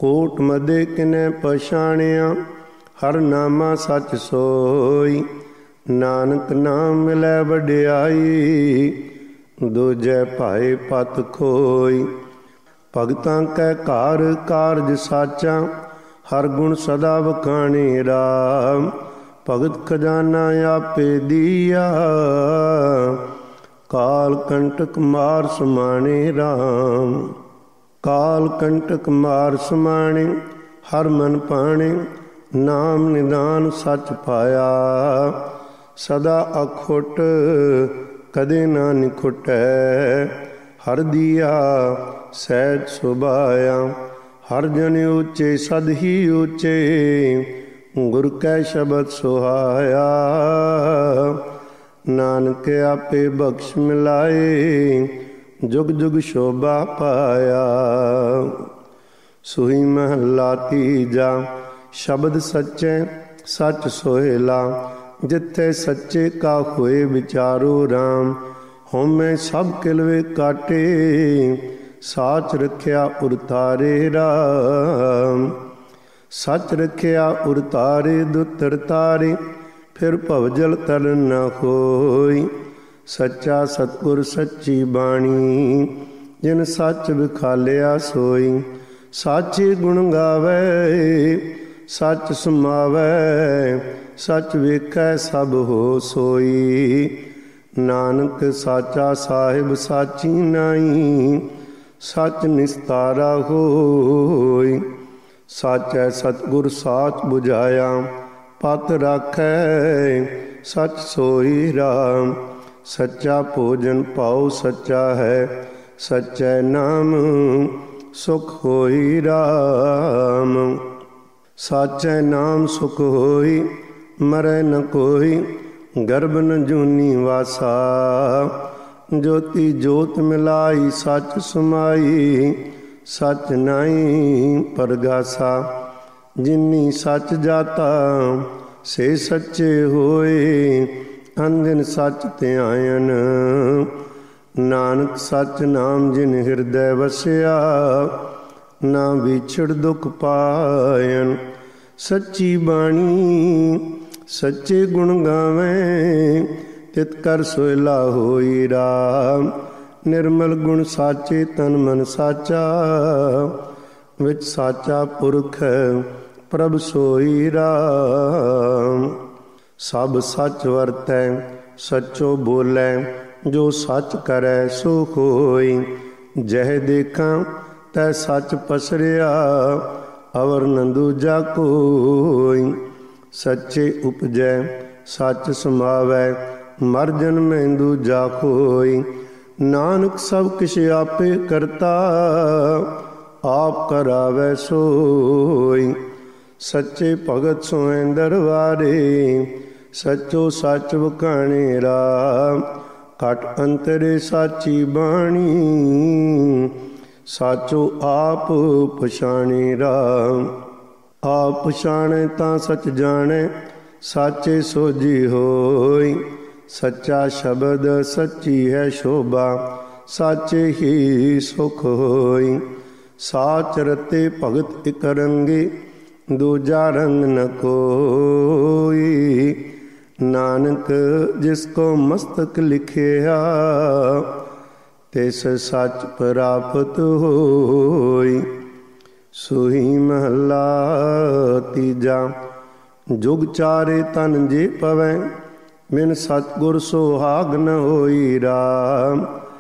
ਕੋਟ ਮਦੇ ਕਿਨੈ ਪਛਾਣਿਆ, ਹਰ ਨਾਮਾ ਸੱਚ ਸੋਈ। ਨਾਨਕ ਨਾਮ ਮਿਲੈ ਵਡਿਆਈ, ਦੂਜੈ ਭਾਏ ਪਤ ਖੋਈ। ਭਗਤਾਂ ਕੈ ਘਰ ਕਾਰਜ ਸਾਚਾ, ਹਰ ਗੁਣ ਸਦਾ ਵਖਾਣੇ ਰਾਮ। ਭਗਤ ਖਜ਼ਾਨਾ ਆਪੇ ਦੀਆ, ਕਾਲ ਕੰਟਕ ਮਾਰ ਸਮਾਣੇ ਰਾਮ। ਕਾਲ ਕੰਟਕ ਮਾਰ ਸਮਾਣੇ, ਹਰ ਮਨ ਪਾਣੇ। ਨਾਮ ਨਿਦਾਨ ਸੱਚ ਪਾਇਆ, ਸਦਾ ਅਖੁੱਟ ਕਦੇ ਨਾ ਨਿਖੁਟੈ। ਹਰ ਦੀਆ ਸਹਿਜ ਸੁਭਾਇਆ, ਹਰ ਜਨ ਉੱਚੇ ਸਦ ਹੀ ਉੱਚੇ। ਗੁਰ ਕੈ ਸ਼ਬਦ ਸੁਹਾਇਆ, ਨਾਨਕ ਆਪੇ ਬਖਸ਼ ਮਿਲਾਏ। ਜੁਗ ਜੁਗ ਸ਼ੋਭਾ ਪਾਇਆ। ਸੋਈ ਮਹੱਲਾ ਤੀਜਾ। ਸ਼ਬਦ ਸੱਚੇ ਸੱਚ ਸੋਹਿਲਾ, ਜਿੱਥੇ ਸੱਚੇ ਕਾ ਹੋਏ ਵਿਚਾਰੋ ਰਾਮ। ਹਉਮੈ ਸਭ ਕਿਲਵੇ ਕਾਟੇ, ਸਾਚ ਰਖਿਆ ਉਰ ਤਾਰੇ ਰਾਮ। ਸੱਚ ਰਖਿਆ ਉਰ ਤਾਰੇ ਦੁਤਰ ਤਾਰੇ, ਫਿਰ ਭਵਜਲ ਤਰਨ ਨ ਹੋਈ। ਸੱਚਾ ਸਤਿਗੁਰ ਸੱਚੀ ਬਾਣੀ, ਜਿਨ ਸੱਚ ਵਿਖਾਲਿਆ ਸੋਈ। ਸਾਚੇ ਗੁਣ ਗਾਵੇ ਸੱਚ ਸਮਾਵੈ, ਸੱਚ ਵੇਖੈ ਸਭ ਹੋ ਸੋਈ। ਨਾਨਕ ਸਾਚਾ ਸਾਹਿਬ ਸਾਚੀ ਨਾਈ, ਸੱਚ ਨਿਸਤਾਰਾ ਹੋਈ। ਸਾਚੈ ਸਤਿਗੁਰ ਸਾਚ ਬੁਝਾਇਆ, ਪਤ ਰਾਖੈ ਸੱਚ ਸੋਈ ਰਾਮ। ਸੱਚਾ ਭੋਜਨ ਪਾਉ ਸੱਚਾ ਹੈ, ਸੱਚੈ ਨਾਮ ਸੁਖ ਹੋਈ ਰਾਮ। ਸਾਚੈ ਨਾਮ ਸੁਖ ਹੋਈ, ਮਰੈ ਨ ਕੋਈ। ਗਰਭ ਨ ਜੂਨੀ ਵਾਸਾ, ਜੋਤੀ ਜੋਤ ਮਿਲਾਈ ਸੱਚ ਸਮਾਈ। ਸੱਚ ਨਾਹੀ ਪਰਗਾਸਾ, ਜਿਨੀ ਸੱਚ ਜਾਤਾ ਸੇ ਸੱਚੇ ਹੋਏ। ਅੰਧਿਨ ਸੱਚ ਧਿਆਇਨ, ਨਾਨਕ ਸੱਚ ਨਾਮ ਜਿਨ ਹਿਰਦੈ ਵਸਿਆ। ਨਾ ਵਿਛੜ ਦੁਖ ਪਾਇਨ, ਸੱਚੀ ਬਾਣੀ ਸੱਚੇ ਗੁਣ ਗਾਵੇਂ। ਤਿਤ ਕਰ ਸੋਇਲਾ ਹੋਈ ਰਾਮ। ਨਿਰਮਲ ਗੁਣ ਸਾਚੇ ਤਨ ਮਨ ਸਾਚਾ, ਵਿੱਚ ਸਾਚਾ ਪੁਰਖ ਪ੍ਰਭ ਸੋਈ ਰਾਮ। ਸਭ ਸੱਚ ਵਰਤੈ ਸੱਚੋ ਬੋਲੈ, ਜੋ ਸੱਚ ਕਰੈ ਸੋ ਹੋਈ। ਜਹ ਦੇਖਾਂ ਤੈ ਸੱਚ ਪਸਰਿਆ, ਅਵਰ ਨ ਦੂਜਾ ਕੋਈ। ਸੱਚੇ ਉਪਜੈ ਸੱਚ ਸਮਾਵੈ, ਮਰ ਜਨਮੈ ਦੂਜਾ ਕੋਈ। ਨਾਨਕ ਸਭ ਕਿਛ ਆਪੇ ਕਰਤਾ, ਆਪ ਕਰਾਵੈ ਸੋਈ। ਸੱਚੇ ਭਗਤ ਸੋਇ ਦਰਬਾਰੇ, ਸੱਚੋ ਸੱਚ ਵਖਾਣੇ ਰਾਮ। ਘਟ ਅੰਤਰੇ ਸਾਚੀ ਬਾਣੀ, ਸਾਚੋ ਆਪ ਪਛਾਣੇ ਰਾਮ। ਆਪ ਪਛਾਣੈ ਤਾਂ ਸੱਚ ਜਾਣੈ, ਸਾਚੇ ਸੋਝੀ ਹੋਈ। ਸੱਚਾ ਸ਼ਬਦ ਸੱਚੀ ਹੈ ਸ਼ੋਭਾ, ਸਾਚੇ ਹੀ ਸੁਖ ਹੋਈ। ਸਾਚ ਰਤੇ ਭਗਤ ਇਕ ਰੰਗੇ, ਦੂਜਾ ਰੰਗ ਨ ਕੋਈ। ਨਾਨਕ ਜਿਸ ਕੋ ਮਸਤਕ ਲਿਖਿਆ, ਤਿਸ ਸੱਚ ਪ੍ਰਾਪਤ ਹੋਈ। ਸੋਈ ਮਹੱਲਾ ਤੀਜਾ। ਜੁਗ ਚਾਰੇ ਤਨ ਜੇ ਪਵੈ, ਬਿਨ ਸਤਿਗੁਰ ਸੁਹਾਗ ਨ ਹੋਈ ਰਾਮ।